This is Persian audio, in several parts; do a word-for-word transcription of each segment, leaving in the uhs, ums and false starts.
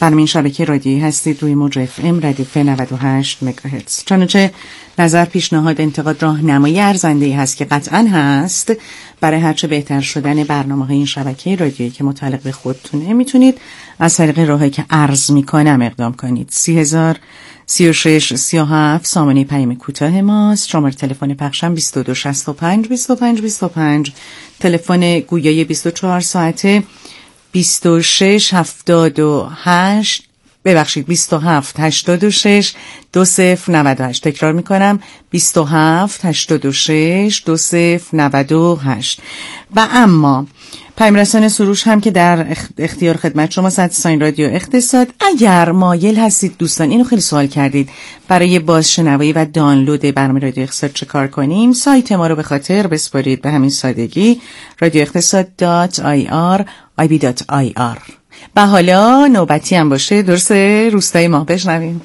برنامه این شبکه رادیویی هستید روی موج اف ام رادیو ف نود و هشت مگاهرتز. چنانچه نظر، پیشنهاد، انتقاد، راهنمایی ارزنده‌ای هست که قطعاً هست برای هرچه بهتر شدن برنامه‌های این شبکه رادیویی که متعلق به خودتونه، میتونید از طریق راهی که عرض میکنم اقدام کنید. سی هزار سی و شش سی و هفت سامانه پیام کوتاه ماست. شماره تلفن پخشم بیست و دو شصت و پنج بیست و پنج بیست و پنج، تلفن گویای بیست و چهار ساعته بیست و شش هفتاد و هشت ببخشید بیست و هفت هشتاد و شش دو صفر نود و هشت. تکرار میکنم بیست و هفت هشتاد و شش دو صفر نود و هشت. و اما پیام رسان سروش هم که در اختیار خدمت شما صد ساین رادیو اقتصاد. اگر مایل هستید دوستان، اینو خیلی سوال کردید، برای بازشنوایی و دانلود برنامه رادیو اقتصاد چه کار کنیم؟ سایت ما رو به خاطر بسپارید، به همین سادگی رادیو اقتصاد دات آی آر آی بی دات آی آر. و حالا نوبتی هم باشه درسته روستای ما بشنویم.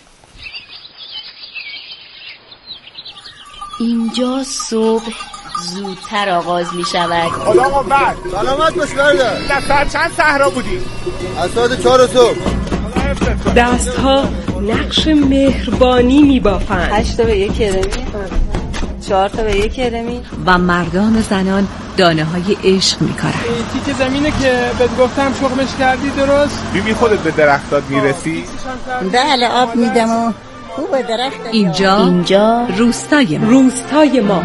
اینجا صبح زودتر آغاز می شود. خدا قوت. سلامت باش برده. در ساعت چند صحرا بودی؟ از ساعت چهار صبح. دستها نقش مهربانی می بافند. هشت تا به یک کرمی، چهار تا به یک کرمی. و مردان و زنان دانه های عشق می کارن. تیک زمینه که بهت گفتم شغلش کردی درست؟ بیبی خودت به درختات میرسی؟ بله آب میدم و خوب درخت. اینجا اینجا روستای ما. روستای ما.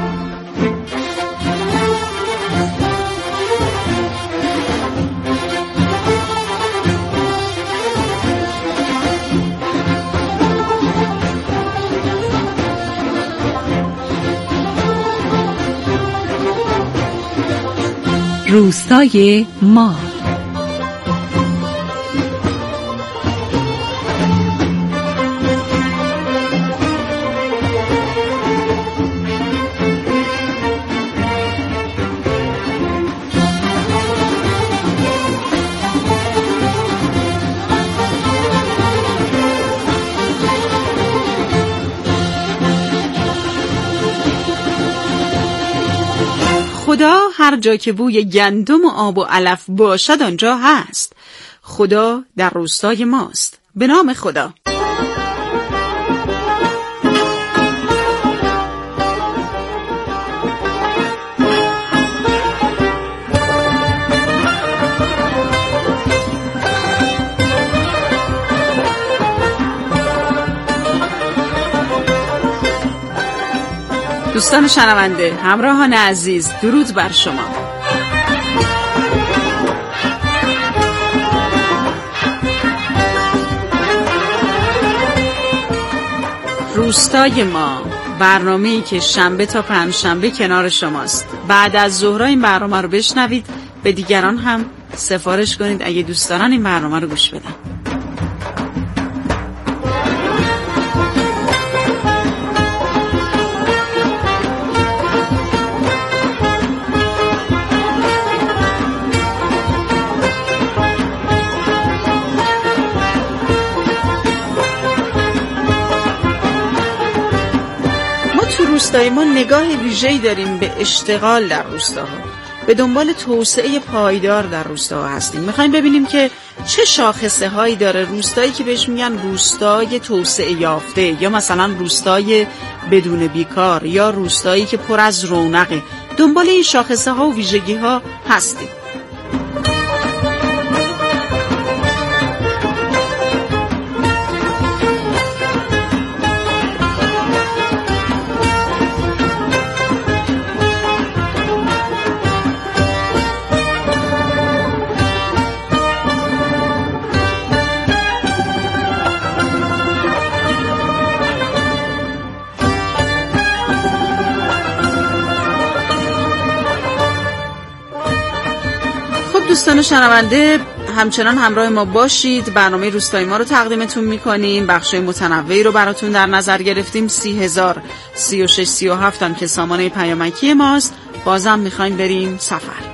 روستای ما. خدا هر جا که بوی گندم و آب و علف باشد آنجا هست. خدا در روستای ماست. به نام خدا. دوستان شنونده، همراهان عزیز، درود بر شما. روستای ما، برنامه‌ای که شنبه تا پنجشنبه کنار شماست. بعد از ظهر این برنامه رو بشنوید، به دیگران هم سفارش کنید اگه دوست دارن این برنامه رو گوش بدن. روستای ما نگاه ویژه‌ای داریم به اشتغال در روستاها. به دنبال توسعه پایدار در روستاها هستیم. میخوایم ببینیم که چه شاخصه هایی داره روستایی که بهش میگن روستای توسعه یافته، یا مثلا روستای بدون بیکار، یا روستایی که پر از رونقه. دنبال این شاخصه ها و ویژگی ها هستیم. دوستان شنونده، همچنان همراه ما باشید. برنامه روستای ما رو تقدیمتون میکنیم. بخشای متنوعی رو براتون در نظر گرفتیم. سی هزار سی و شش سی و هفت هم که سامانه پیامکی ماست. بازم میخوایم بریم سفر.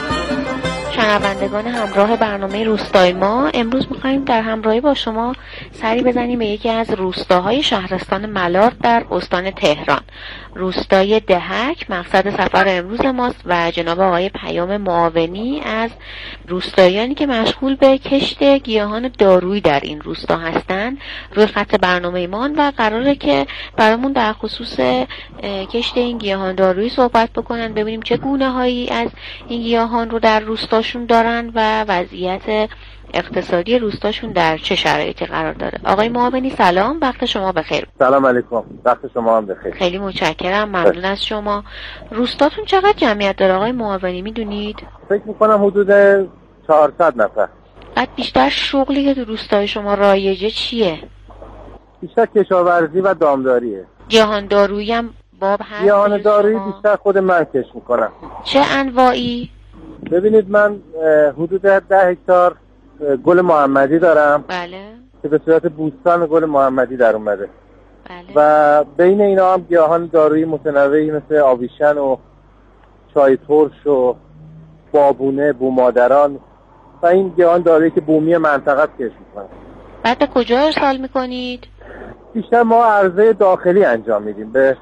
شنوندگان همراه برنامه روستای ما، امروز می‌خوایم در همراهی با شما سری بزنیم به یکی از روستاهای شهرستان ملارد در استان تهران، روستای دهک. مقصد سفر امروز ماست و جناب آقای پیام معاونی از روستاییانی که مشغول به کشت گیاهان دارویی در این روستا هستند روی خط برنامه ما و قراره که برامون در خصوص کشت این گیاهان دارویی صحبت بکنن، ببینیم چه گونه هایی از این گیاهان رو در روستاشون دارن و وضعیت اقتصادی روستاشون در چه شرایطی قرار داره. آقای معاونی سلام، وقت شما بخیر. سلام علیکم، وقت شما هم بخیر. خیلی متشکرم، ممنون از شما. روستاتون چقدر جمعیت داره آقای معاونی میدونید؟ فکر میکنم حدود چهارصد نفر. بعد بیشتر شغلی که تو روستای شما رایجه چیه؟ بیشتر کشاورزی و دامداریه. گیاهان دارویی هم باب هست؟ گیاهان دارویی بیشتر خود من کش میکنم. چه انواعی؟ ببینید من حدود ده هکتار گل محمدی دارم. بله. که به صورت بوستان گل محمدی در اومده. بله. و بین اینا هم گیاهان دارویی متنوعی مثل آویشن و چای ترش و بابونه، بومادران و این گیاهان دارویی که بومی منطقه کش میکنن. بعد به کجا ارسال میکنید؟ بیشتر ما عرضه داخلی انجام میدیم به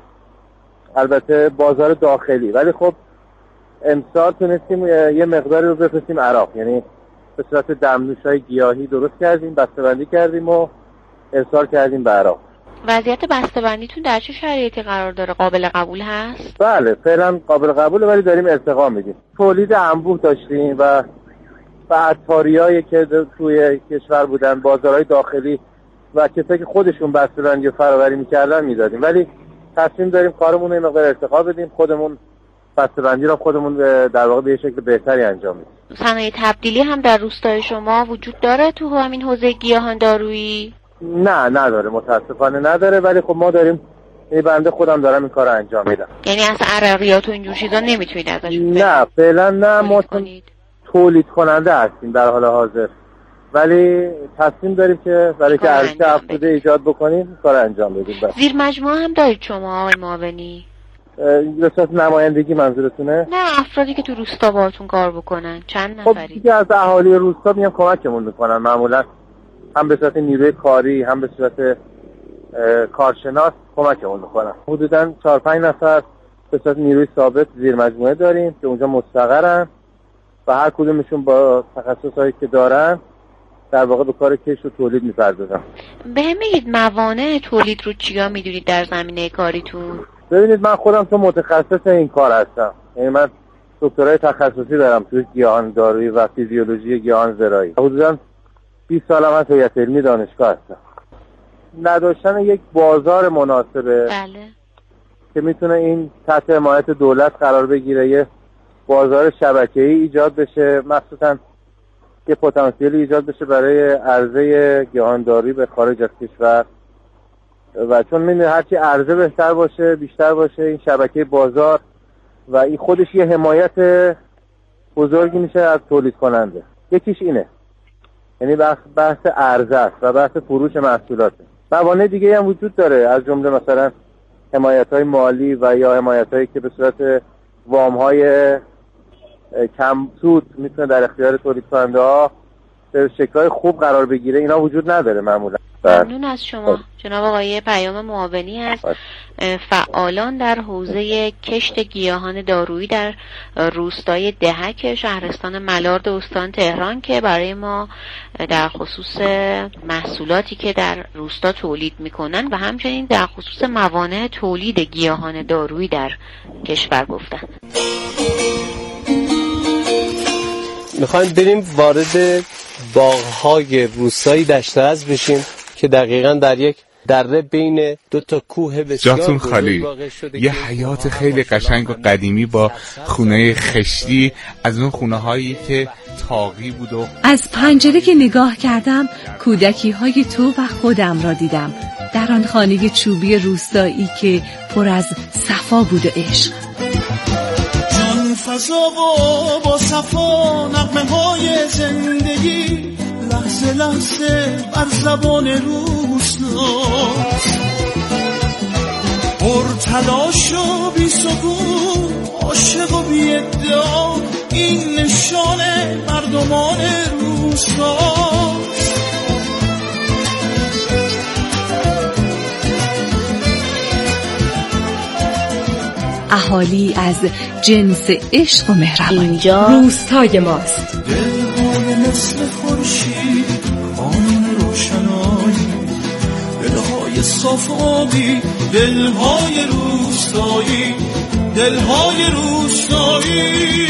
البته بازار داخلی، ولی خب امسال تونستیم یه مقداری رو بفرستیم عراق، یعنی به صورت دمنوش‌های گیاهی درست کردیم، بسته‌بندی کردیم و ارسال کردیم به عراق. وضعیت بسته‌بندیتون در چه شرایطی قرار داره؟ قابل قبول هست؟ بله فعلا قابل قبوله، ولی داریم ارتقا میدیم. تولید انبوه داشتیم و و عطاریایی که توی کشور بودن، بازارهای داخلی و کسایی که خودشون بسته‌بندی و فراوری می‌کردن میدادیم، ولی تصمیم داریم کارمون رو یه مقدار ارتقا بدیم، خودمون بسته‌بندی رو خودمون در واقع به یه شکل بهتری انجام بدیم. صنایع تبدیلی هم در روستای شما وجود داره تو همین حوزه گیاهان دارویی؟ نه نداره، متاسفانه نداره، ولی خب ما داریم، این بنده خودم دارم این کار انجام میدم. یعنی اصلا عرقیات و اینجور چیزا نمیتونید ازش؟ نه فعلا نه، ما تولید کننده هستیم در حال حاضر، ولی تصمیم داریم که برای که ارزش افزوده ایجاد بکنیم کار انجام بدیم. زیر مجموعه هم دارید شما آقای معاونی؟ رسالت نمایندگی منظورتونه؟ نه افرادی که تو روستا باهاتون کار بکنن چند نفری؟ خب دیگه از اهالی روستا میام کمکمون میکنن، معمولا هم به صورت نیروی کاری هم به صورت کارشناس کمکمون میکنن. حدودا چهار پنج نفر به صورت نیروی ثابت زیر مجموعه داریم که اونجا مستقرن و هر کدومشون با تخصصایی که دارن در واقع به کار کشت و تولید میپردازن. بهم میگید موانع تولید رو چیا میدونید در زمینه کاریتون؟ ببینید من خودم تو متخصص این کار هستم، یعنی من دکترای تخصصی دارم توی گیاهان دارویی و فیزیولوژی گیاهان زراعی. حدوداً بیست سالم از هیئت علمی دانشگاه هستم. نداشتن یک بازار مناسبه بله. که میتونه این تحت حمایت دولت قرار بگیره، یه بازار شبکه‌ای ایجاد بشه، مخصوصاً که پتانسیلی ایجاد بشه برای عرضه گیاهان دارویی به خارج از کشور، و چون می‌بینید هرچی عرضه بهتر باشه بیشتر باشه این شبکه بازار و این خودش یه حمایت بزرگی میشه از تولید کننده. یکیش اینه، یعنی بحث بحث عرضه است و بحث فروش محصولاته. موانع دیگه هم وجود داره، از جمله مثلا حمایت‌های مالی و یا حمایت‌هایی که به صورت وام‌های کم سود میتونه در اختیار تولید کننده‌ها به شکل‌های خوب قرار بگیره، اینا وجود نداره معمولا. ممنون از شما جناب آقای پیام معاونی از فعالان در حوزه کشت گیاهان دارویی در روستای دهک شهرستان ملارد استان تهران که برای ما در خصوص محصولاتی که در روستا تولید میکنن و همچنین در خصوص موانع تولید گیاهان دارویی در کشور گفتن. میخوایم بریم وارد باغ‌های روستایی دشترز بشیم که دقیقاً در یک دره بین دو تا کوه بسیار جاتون خالی، یه حیات خیلی قشنگ و قدیمی با خونه خشتی، از اون خونه هایی که تاقی بود. و از پنجره که نگاه کردم کودکی های تو و خودم را دیدم در آن خانه چوبی روستایی که پر از صفا بود و عشق. جان فضا و با صفا نغمه های زندگی لحظه لحظه بر زبان روستاست، پر تلاش و بی سکون عاشق و بی ادعا این نشان مردمان روستاست. اهالی از جنس عشق و مهربانی. اینجا روستای ماست. دلهای مثل خورشید خانه روشنایی، دلهای صاف آبی، دلهای روستایی، دلهای روستایی.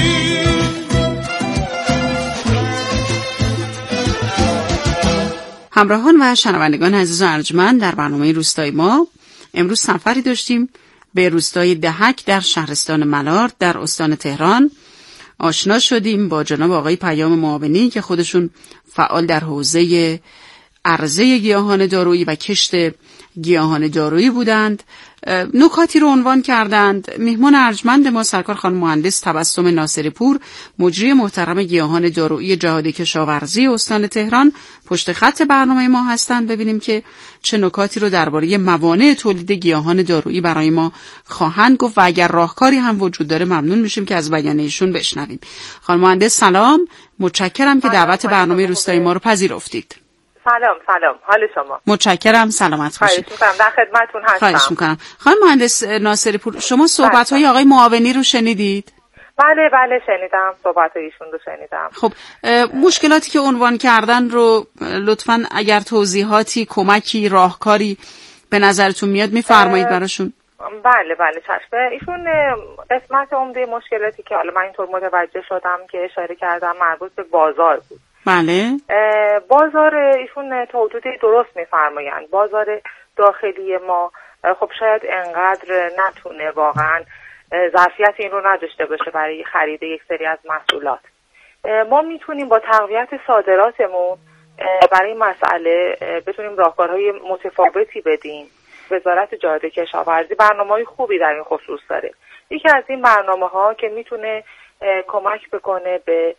همراهان و شنوندگان عزیز و ارجمند، در برنامه روستای ما امروز سفری داشتیم به روستای دهک در شهرستان ملارد در استان تهران. آشنا شدیم با جناب آقای پیام معاونی که خودشون فعال در حوزه عرضه گیاهان دارویی و کشت گیاهان دارویی بودند. نکاتی رو عنوان کردند. میهمان ارجمند ما سرکار خانم مهندس تبسم ناصری پور، مجری محترم گیاهان دارویی جهاد کشاورزی استان تهران، پشت خط برنامه ما هستند. ببینیم که چه نکاتی رو درباره موانع تولید گیاهان دارویی برای ما خواهند گفت و اگر راهکاری هم وجود داره ممنون میشیم که از بیان ایشون بشنویم. خانم مهندس سلام، متشکرم که دعوت برنامه روستای ما رو پذیرفتید. سلام سلام، حال شما؟ متشکرم، سلامت باشید. خواهش می‌کنم، در خدمتتون هستم. خواهش می‌کنم. خانم مهندس ناصری پور، شما صحبت‌های آقای معاونی رو شنیدید؟ بله بله شنیدم، صحبت‌های ایشون رو شنیدم. خب مشکلاتی که عنوان کردن رو لطفاً اگر توضیحاتی، کمکی، راهکاری به نظرتون میاد می‌فرمایید براشون. بله بله چشم. ایشون قسمت عمده مشکلاتی که حالا من اینطور متوجه شدم که اشاره کردم مربوط به بازار بود. بله. بازار ایشون تا حدودی درست میفرمایند. بازار داخلی ما خب شاید انقدر نتونه واقعا ظرفیت این رو نداشته باشه برای خرید یک سری از محصولات. ما میتونیم با تقویت صادراتمون برای این مسئله بتونیم راهکارهای متفاوتی بدیم. وزارت جهاد کشاورزی برنامه‌های خوبی در این خصوص داره. یکی از این برنامه‌ها که میتونه کمک بکنه به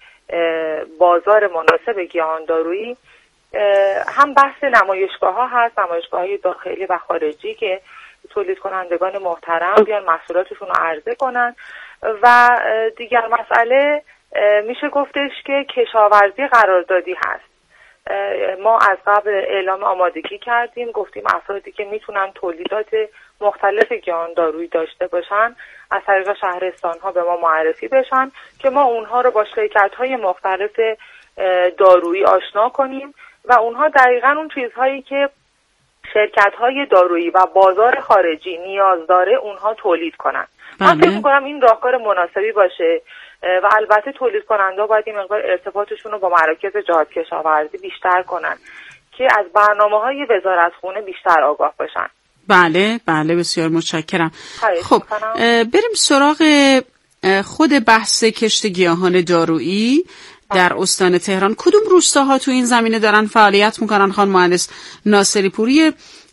بازار مناسب گیاهان دارویی، هم بحث نمایشگاه ها هست، نمایشگاه های داخلی و خارجی که تولید کنندگان محترم بیان محصولاتشون رو عرضه کنن و دیگر مسئله میشه گفتش که کشاورزی قراردادی هست. ما از قبل اعلام آمادگی کردیم، گفتیم افرادی که میتونن تولیدات مختلف گیاهان دارویی داشته باشن از طریق شهرستان ها به ما معرفی بشن که ما اونها رو با شرکت های مختلف دارویی آشنا کنیم و اونها دقیقاً اون چیزهایی که شرکت های دارویی و بازار خارجی نیاز داره اونها تولید کنن. من فکر می‌کنم این راهکار مناسبی باشه و البته تولید کننده باید این مقدار ارتباطشون رو با مراکز جهاد کشاورزی بیشتر کنن که از برنامه‌های وزارتخونه بیشتر آگاه باشن. بله بله بسیار متشکرم. خب بریم سراغ خود بحث کشت گیاهان دارویی در استان تهران. کدوم روستاها تو این زمینه دارن فعالیت میکنن؟ خانم مهندس ناصری پوری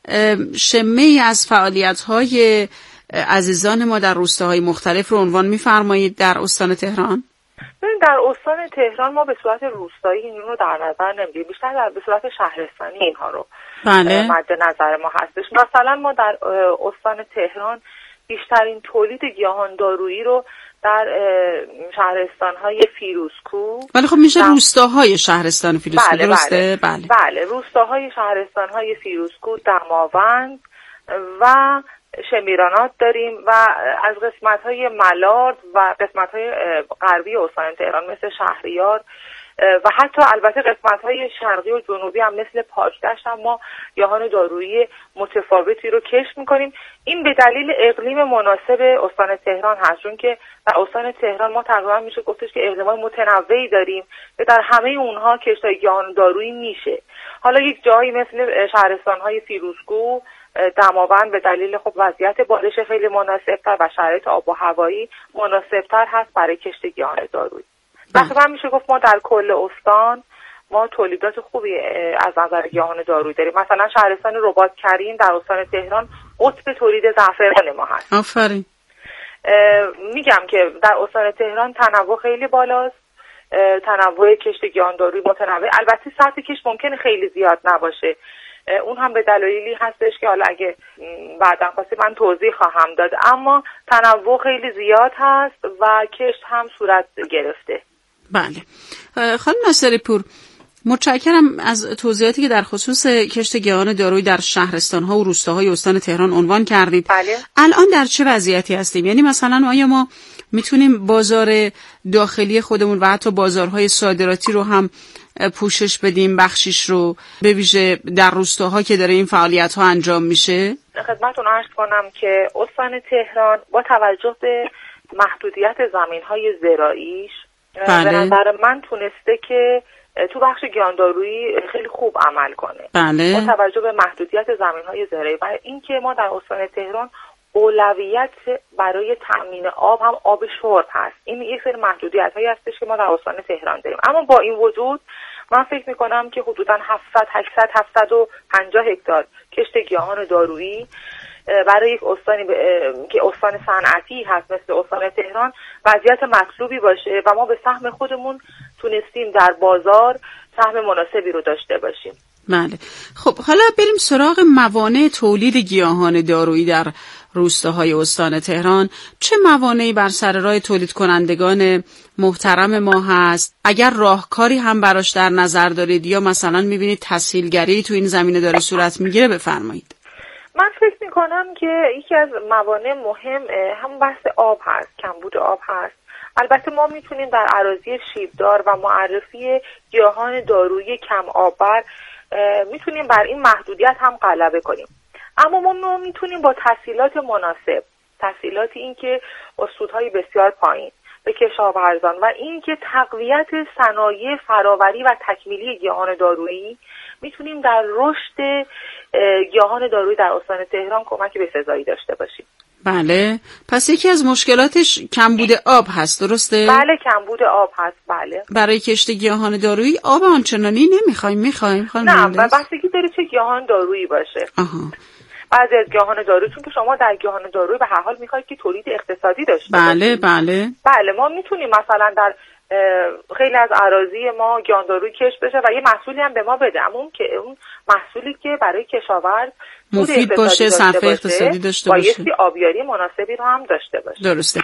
شمه‌ای از فعالیت‌های عزیزان ما در روستاهای مختلف رو عنوان می‌فرمایید در استان تهران؟ در استان تهران ما به صورت روستایی این رو در نظر نمیگیریم، بیشتر در به صورت شهرستانی اینها رو بله. مد نظر ما هستش. مثلا ما در استان تهران بیشترین تولید گیاهان دارویی رو در شهرستان‌های فیروزکو، ولی خب میشه روستاهای شهرستان فیروزکو بله درسته؟ بله. بله. بله روستاهای شهرستان‌های فیروزکو، دماوند و شمیرانات داریم و از قسمت‌های ملارد و قسمت‌های غربی استان تهران مثل شهریار و حتی البته قسمت‌های شرقی و جنوبی هم مثل پاکدشت هم ما گیاهان دارویی متفاوتی رو کشت می‌کنیم. این به دلیل اقلیم مناسب استان تهران هست، چون که در استان تهران ما تقریبا میشه گفتش که اقلیم‌های متنوعی داریم که در همه اونها کشت‌های گیاهان دارویی میشه. حالا یک جایی مثل شهرستان‌های فیروزکو، دماوند به دلیل خب وضعیت بارش خیلی مناسبتر و شرایط آب و هوایی مناسبتر هست برای کشت گیاهان دارویی. تقریبا میشه گفت ما در کل استان ما تولیدات خوبی از نظر گیاهان دارویی داریم. مثلا شهرستان رباط کریم در استان تهران قطب تولید زعفران ما هست. آفرین. میگم که در استان تهران تنوع خیلی بالاست، تنوع کشت گیاهان دارویی متنوع. البته سطح کشت ممکنه خیلی زیاد نباشه، اون هم به دلایلی هستش که حالا اگه بعداً خواستی من توضیح خواهم داد، اما تنوع خیلی زیاد هست و کشت هم صورت گرفته. بله. خانم ناصری پور، متشکرم از توضیحاتی که در خصوص کشت گیاهان دارویی در شهرستان‌ها و روستاهای استان تهران عنوان کردید. بله. الان در چه وضعیتی هستیم؟ یعنی مثلا آیا ما میتونیم بازار داخلی خودمون و حتی بازارهای صادراتی رو هم پوشش بدیم، بخشیش رو، به ویژه در روستاها که داره این فعالیت‌ها انجام میشه؟ خدمتتون عرض کنم که استان تهران با توجه به محدودیت زمین‌های زراعیش بله. به نظر من تونسته که تو بخش گیاهاندارویی خیلی خوب عمل کنه. بله. با توجه به محدودیت زمین‌های زراعی و اینکه ما در استان تهران اولویت برای تامین آب هم آب شرب هست. این یک سری محدودیت‌هایی هستش که ما در استان تهران داریم. اما با این وجود من فکر می‌کنم که حدوداً هفتصد هشتصد هفتصد و پنجاه هکتار کشت گیاهان دارویی برای یک استانی ب... که استان صنعتی هست مثل استان تهران وضعیت مطلوبی باشه و ما به سهم خودمون تونستیم در بازار سهم مناسبی رو داشته باشیم. بله. خب حالا بریم سراغ موانع تولید گیاهان دارویی در روستاهای استان تهران. چه موانعی بر سر راه تولید کنندگان محترم ما هست؟ اگر راهکاری هم براش در نظر دارید یا مثلا میبینید تسهیلگری تو این زمینه داره صورت میگیره بفرمایید. من فکر میکنم که یکی از موانع مهم هم بحث آب هست، کمبود آب هست. البته ما میتونیم در اراضی شیبدار و معرفی گیاهان دارویی کم آببر میتونیم بر این محدودیت هم غلبه کنیم. اما ما میتونیم با تسهیلات مناسب، تسهیلاتی این که اسودهای بسیار پایین به کشاورزان و این که تقویت صنایع فراوری و تکمیلی گیاهان دارویی میتونیم در رشد گیاهان دارویی در استان تهران کمک بسزایی داشته باشیم. بله. پس یکی از مشکلاتش کمبود آب هست، درسته؟ بله، کمبود آب هست. بله. برای کشت گیاهان دارویی آب آنچنانی نمیخوایم. میخوایم خانم نه، بستگی داره چه گیاهان دارویی باشه. آها. بعضی از گیاهان دارویی، چون که شما در گیاهان دارویی به هر حال میخواید که تولید اقتصادی داشته بله باشید. بله بله ما میتونیم مثلا در خیلی از اراضی ما گیاهان دارویی کشت بشه و یه محصولی هم به ما بده، اما اون که اون محصولی که برای کشاورز مفید باشه، صرفه اقتصادی داشته باشه، بایستی آبیاری مناسبی رو هم داشته باشه. درسته.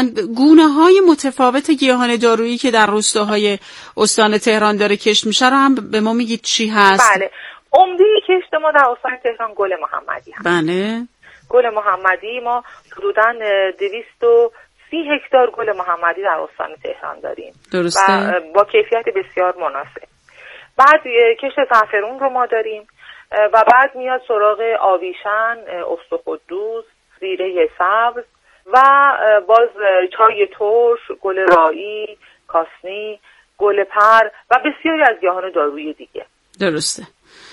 گونه‌های متفاوت گیاهان دارویی که در روستاهای استان تهران داره کشت میشه رو هم به ما میگید چی هست؟ بله. عمده کشت ما در استان تهران گل محمدی هست. بله. گل محمدی ما حدوداً دویست و سی هکتار گل محمدی در استان تهران داریم. درسته. و با کیفیت بسیار مناسب. بعد کشت زعفرون رو ما داریم و بعد میاد سراغ آویشن، استخوان، زیره سبز و باز چای ترش، گل رائی، کاسنی، گل پر و بسیاری از گیاهان دارویی دیگه. درسته.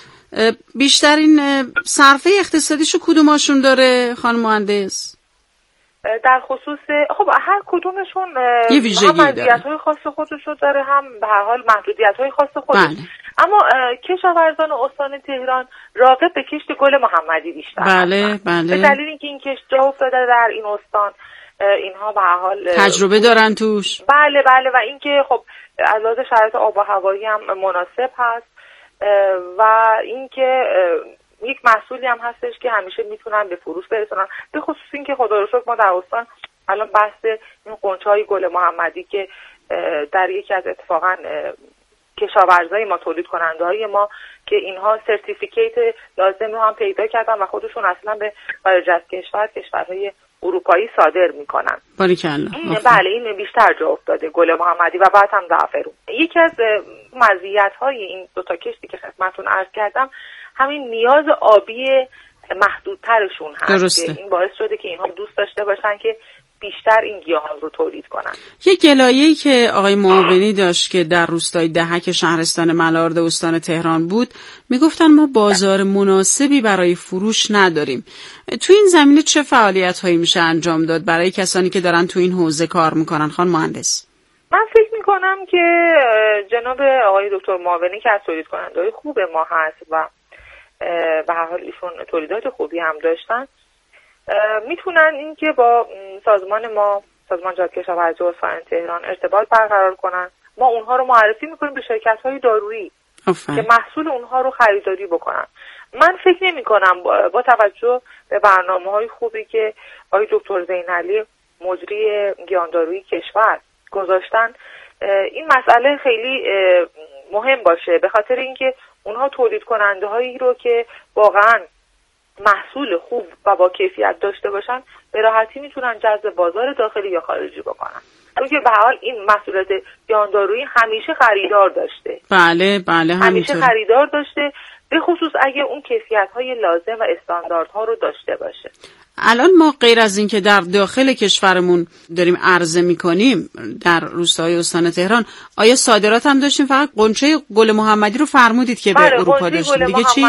بیشترین صرفه اقتصادیشو کدوماشون داره خانم مهندس؟ در خصوص خب هر کدومشون یه ویژگی داره، مزیت‌های خاص خودشو داره، هم به هر حال محدودیت‌های خاص خودش. بله. اما کشاورزان استان تهران راغب به کشت گل محمدی بیشتر بله هستن. بله. به دلیل اینکه این کشت جا افتاده در این استان، اینها به هر حال تجربه دارن توش. بله بله و اینکه خب از لحاظ شرایط آب و هوایی هم مناسب هست و اینکه یک محصولی هم هستش که همیشه میتونن به فروش برسونن. به خصوص اینکه خدا رو شکر ما در استان الان بحث این قنچه‌های گل محمدی که در یکی از اتفاقا کشاورزای ما، تولید کننده های ما که اینها سرتیفیکیت لازم رو هم پیدا کردن و خودشون اصلا به خارج از کشور، کشورهای اروپایی صادر میکنن. باریکلا. بله این بیشتر جا افتاده گل محمدی و بعد هم زعفرون. یکی از مزیت‌های این دو تا کشتی که خدمتتون عرض کردم همین نیاز آبی محدودترشون هست. درسته. این باعث شده که اینها دوست داشته باشن که بیشتر این گیاهان رو تولید کنن. یه گلایه‌ای که آقای معاونی داشت که در روستای دهک شهرستان ملارد استان تهران بود، میگفتن ما بازار مناسبی برای فروش نداریم. تو این زمینه چه فعالیت‌هایی میشه انجام داد برای کسانی که دارن تو این حوزه کار میکنن خانم مهندس؟ من فکر میکنم که جناب آقای دکتر معاونی که از تولید کننده‌های خوب ما هست و به هر حال ایشون تولیدات خوبی هم داشتن، میتونن این که با سازمان ما، سازمان جهادکشاورزی استان تهران ارتباط برقرار کنن. ما اونها رو معرفی میکنیم به شرکت‌های دارویی که محصول اونها رو خریداری بکنن. من فکر نمی کنم با, با توجه به برنامه‌های خوبی که آقای دکتر زینعلی مجری گیاهاندارویی کشور گذاشتن این مسئله خیلی مهم باشه، به خاطر اینکه اونها تولید کننده هایی رو که واقعا محصول خوب و با کیفیت داشته باشن به راحتی میتونن جذب بازار داخلی یا خارجی بکنن، چون که به هر حال این محصولات گیاهاندارویی همیشه خریدار داشته. بله بله همیشه خریدار داشته، به خصوص اگه اون کیفیت های لازم و استانداردها رو داشته باشه. الان ما غیر از این که در داخل کشورمون داریم عرضه میکنیم در روستاهای استان تهران، آیا صادرات هم داشتیم؟ فقط قنچه گل محمدی رو فرمودید که به اروپا داشتیم، دیگه چی؟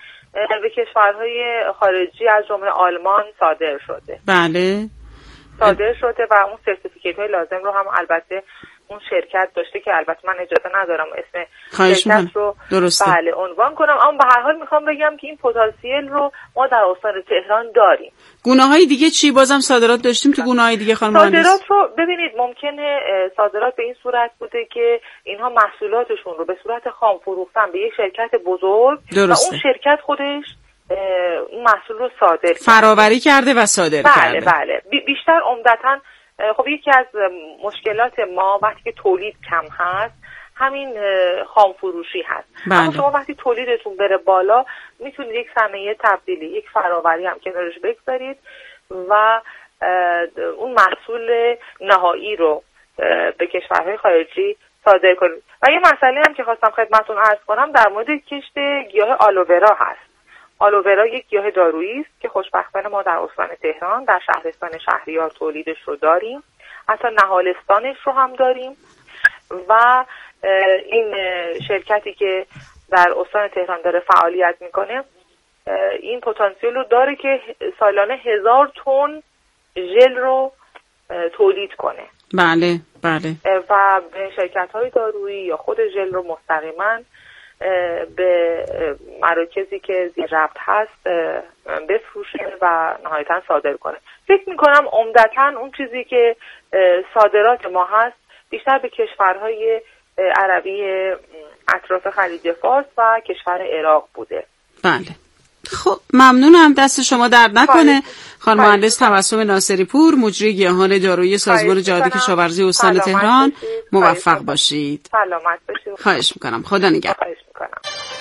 به کشورهای خارجی از جمله آلمان صادر شده. بله صادر شده و اون سرتیفیکیت های لازم رو هم البته اون شرکت داشته که البته من اجازه ندارم اسم شرکت رو درسته. بله عنوان کنم، اما به هر حال میخوام بگم که این پتانسیل رو ما در استان تهران داریم. گونه‌های دیگه چی؟ بازم صادرات داشتیم تو گونه‌های دیگه خانم مهندس؟ صادرات رو ببینید ممکنه صادرات به این صورت بوده که اینها محصولاتشون رو به صورت خام فروختن به یک شرکت بزرگ درسته. و اون شرکت خودش اون محصول رو صادر فراوری کرده و صادر بله کرده. بله بله بیشتر عمدتاً خب یکی از مشکلات ما وقتی که تولید کم هست همین خام فروشی هست. بله. اما شما وقتی تولیدتون بره بالا میتونید یک صنایع تبدیلی، یک فراوری هم کنارش بگذارید و اون محصول نهایی رو به کشورهای خارجی صادر کنید. و یه مسئله هم که خواستم خدمتتون عرض کنم در مورد کشت گیاه آلوورا هست. آلوورا یک گیاه دارویی است که خوشبختانه ما در استان تهران در شهرستان شهریار تولیدش رو داریم، حتی نهالستانش رو هم داریم و این شرکتی که در استان تهران داره فعالیت میکنه این پتانسیل رو داره که سالانه هزار تن ژل رو تولید کنه. بله بله. و به شرکت های دارویی یا خود ژل رو مستقیما به مراکزی که زیر ربط هست بفروشه و نهایتاً صادر کنه. فکر میکنم عمدتاً اون چیزی که صادرات ما هست بیشتر به کشورهای عربی اطراف خلیج فارس و کشور عراق بوده. بله. خب ممنونم، دست شما درد نکنه. خانم مهندس تبسم ناصری پور، مجری گیاهان دارویی سازمان جهاد کشاورزی استان تهران، موفق باشید. سلامت باشید. خواهش میکنم. خدا نگهدار. خواهش میکنم.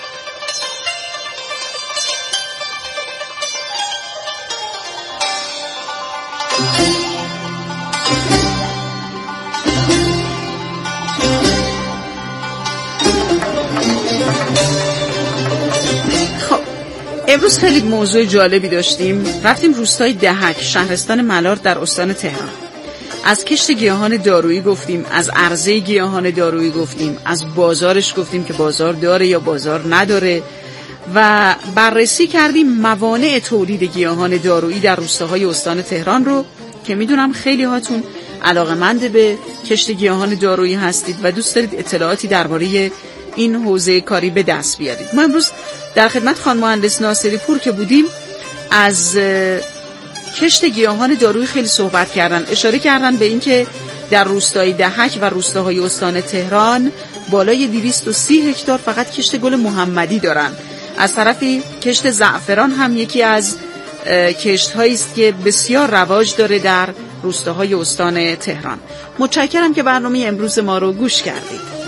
امروز خیلی موضوع جالبی داشتیم. رفتیم روستای دهک، شهرستان ملار در استان تهران. از کشت گیاهان دارویی گفتیم، از عرضه گیاهان دارویی گفتیم، از بازارش گفتیم که بازار داره یا بازار نداره و بررسی کردیم موانع تولید گیاهان دارویی در روستاهای استان تهران رو که میدونم خیلی هاتون علاقه‌مند به کشت گیاهان دارویی هستید و دوست دارید اطلاعاتی درباره این حوزه کاری به دست بیارید. ما امروز در خدمت خانم مهندس ناصری پور که بودیم از کشت گیاهان دارویی خیلی صحبت کردن، اشاره کردن به این که در روستای دهک و روستاهای استان تهران بالای دویست و سی هکتار فقط کشت گل محمدی دارن. از طرفی کشت زعفران هم یکی از کشت هایی است که بسیار رواج داره در روستاهای استان تهران. متشکرم که برنامه امروز ما رو گوش کردید.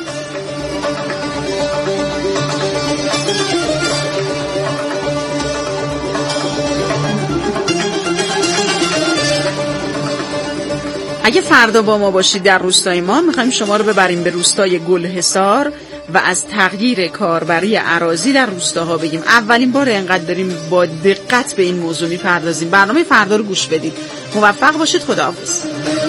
اگه فردا با ما باشید در روستای ما، میخوایم شما رو ببریم به روستای گلحصار و از تغییر کاربری اراضی در روستاها بگیم. اولین بار اینقدر داریم با دقت به این موضوع میپردازیم. برنامه فردا رو گوش بدید. موفق باشید. خداحافظ.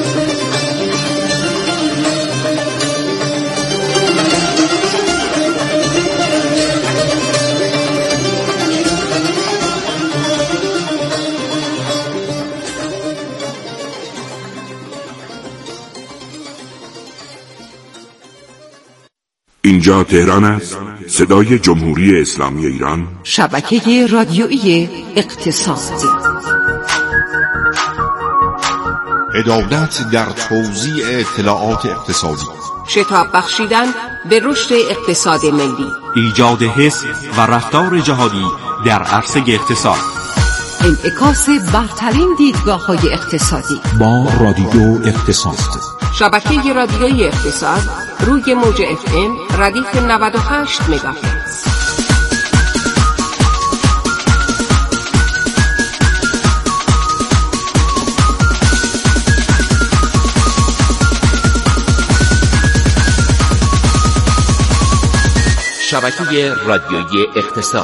اینجا تهران است، صدای جمهوری اسلامی ایران، شبکه رادیویی اقتصاد. عدالت در توزیع اطلاعات اقتصادی، شتاب بخشیدن به رشد اقتصاد ملی، ایجاد حس و رفتار جهادی در عرصه اقتصاد، انعکاس برترین دیدگاه‌های اقتصادی با رادیو اقتصاد. شبکه رادیویی اقتصاد روی موج اف ام ردیف نود و هشت مگاهرتز. شبکه رادیویی اقتصاد.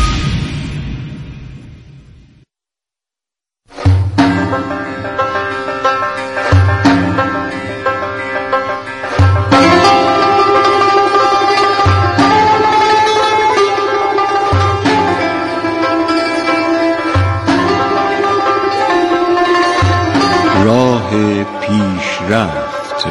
راه پیشرفت.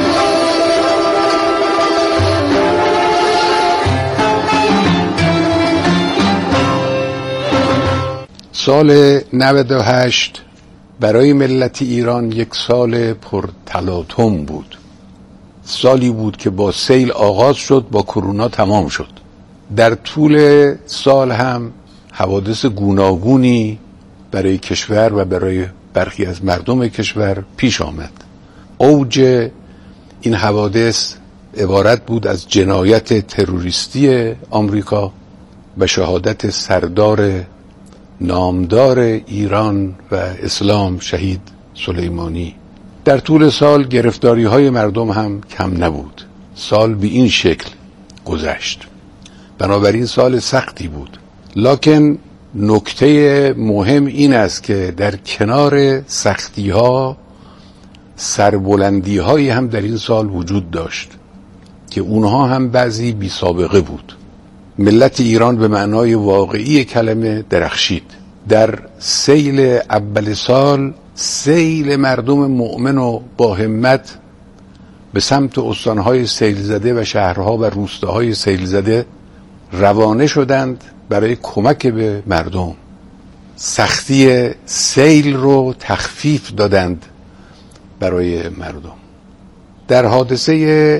سال نود و هشت برای ملت ایران یک سال پر تلاطم بود. سالی بود که با سیل آغاز شد، با کرونا تمام شد. در طول سال هم حوادث گوناگونی برای کشور و برای برخی از مردم کشور پیش آمد. اوج این حوادث عبارت بود از جنایت تروریستی آمریکا و شهادت سردار نامدار ایران و اسلام شهید سلیمانی. در طول سال گرفتاری های مردم هم کم نبود. سال به این شکل گذشت. بنابراین سال سختی بود. لکن نکته مهم این است که در کنار سختی ها سربلندی هایی هم در این سال وجود داشت که اونها هم بعضی بی سابقه بود. ملت ایران به معنای واقعی کلمه درخشید. در سیل اول سال سیل مردم مؤمن و با همت به سمت استانهای سیل زده و شهرها و روستاهای سیل زده روانه شدند برای کمک به مردم. سختی سیل رو تخفیف دادند برای مردم. در حادثه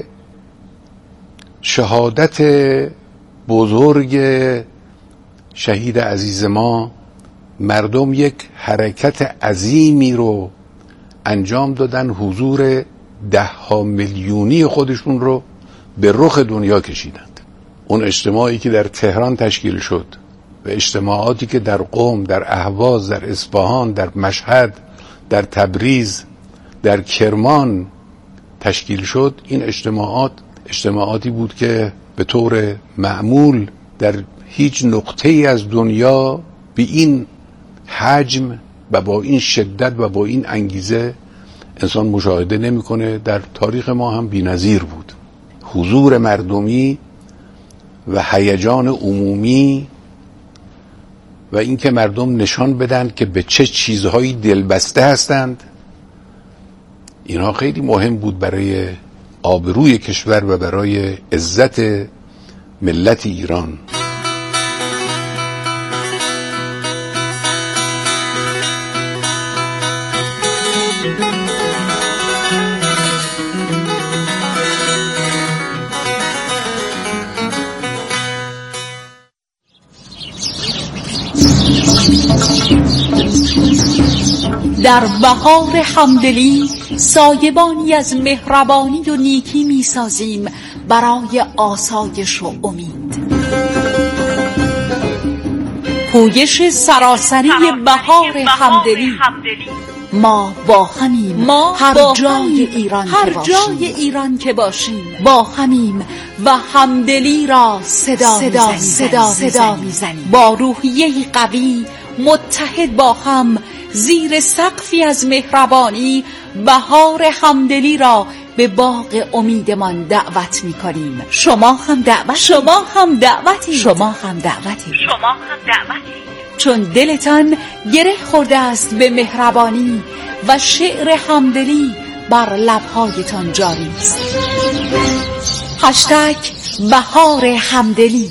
شهادت بزرگ شهید عزیز ما مردم یک حرکت عظیمی رو انجام دادن، حضور ده ها میلیونی خودشون رو به رخ دنیا کشیدند. اون اجتماعی که در تهران تشکیل شد و اجتماعاتی که در قم، در اهواز، در اصفهان، در مشهد، در تبریز، در کرمان تشکیل شد، این اجتماعات اجتماعاتی بود که به طور معمول در هیچ نقطه‌ای از دنیا به این حجم و با این شدت و با این انگیزه انسان مشاهده نمی‌کنه. در تاریخ ما هم بی‌نظیر بود. حضور مردمی و هیجان عمومی و اینکه مردم نشان بدن که به چه چیزهایی دلبسته هستند، اینها خیلی مهم بود برای آبروی کشور و برای عزت ملت ایران. در بهار همدلی سایبانی از مهربانی و نیکی می سازیم برای آسایش و امید. پویش سراسری بهار همدلی. ما با همیم، ما هر جای ایران هر جای ایران که باشیم با همیم و همدلی را صدا صدا صدا صدا میزنیم. با روحیه قوی متحد با هم زیر سقفی از مهربانی بهار همدلی را به باغ امیدمان دعوت می‌کنیم. شما هم دعوت شما هم دعوتی شما هم دعوتی شما هم دعوتی چون دلتان گره خورده است به مهربانی و شعر همدلی بر لب‌هایتان جاری است. هشتگ بهار همدلی.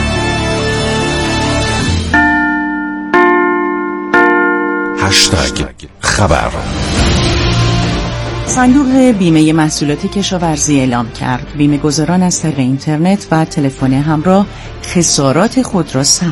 هشتگ خبر. صندوق بیمه محصولات کشاورزی اعلام کرد بیمه گذاران از طریق اینترنت و تلفن همراه خسارات خود را ثبت